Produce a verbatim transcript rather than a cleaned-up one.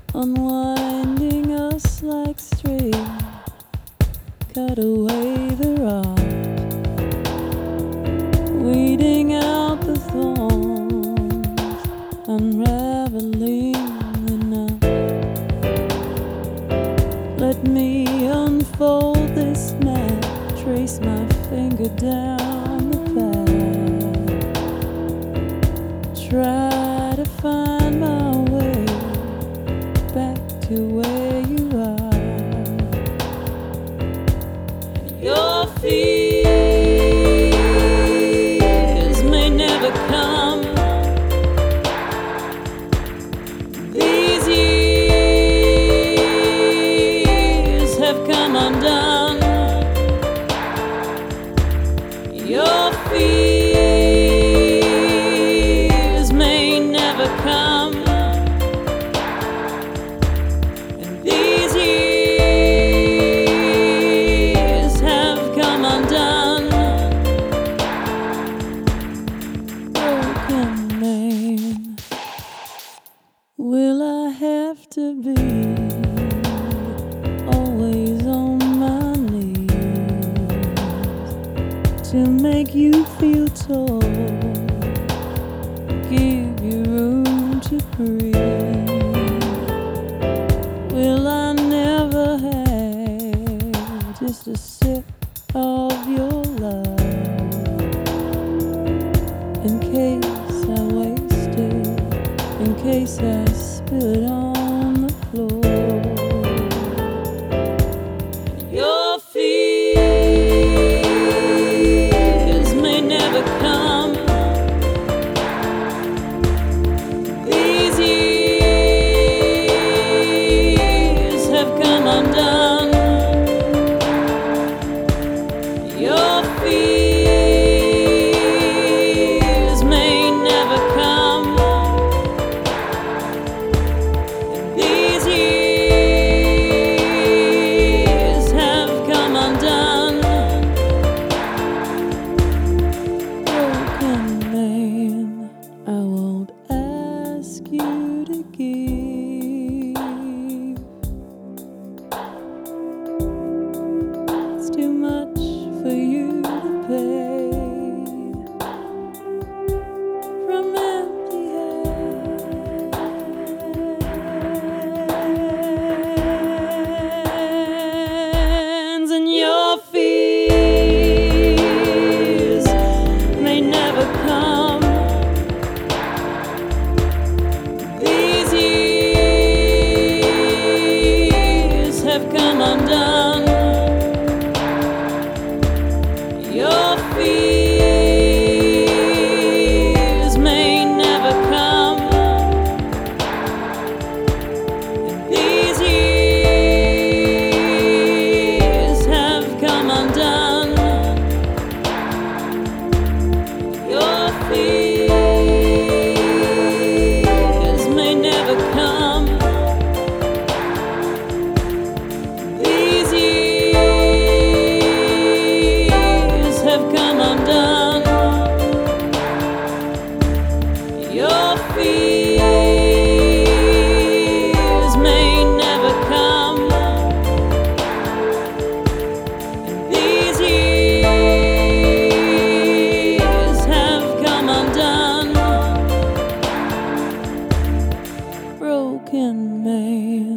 unwinding us like string. Cut away the rod, weeding out the thorns, unraveling the knot. Let me unfold this map, trace my finger down the path, try to find my way back to where you are. Your fears may never come. These years have come undone. Your fears may never come. And these years have come undone. Broken man, will I have to be always on my knees to make you feel tall, give you room to breathe? Will I never have just a sip of your love in case I waste it, in case I spill it on the floor? Your fears may never come. These years have come undone. Your fears may never come. These years have come undone. Broken man, I won't ask you to give. It's too much for you to pay. From empty hands, and your fears may never come. These years have come undone. Your fears may never come. These years have come undone. Your fears may never come. These years have come undone. Your fears may never come. These years have come undone. Broken man.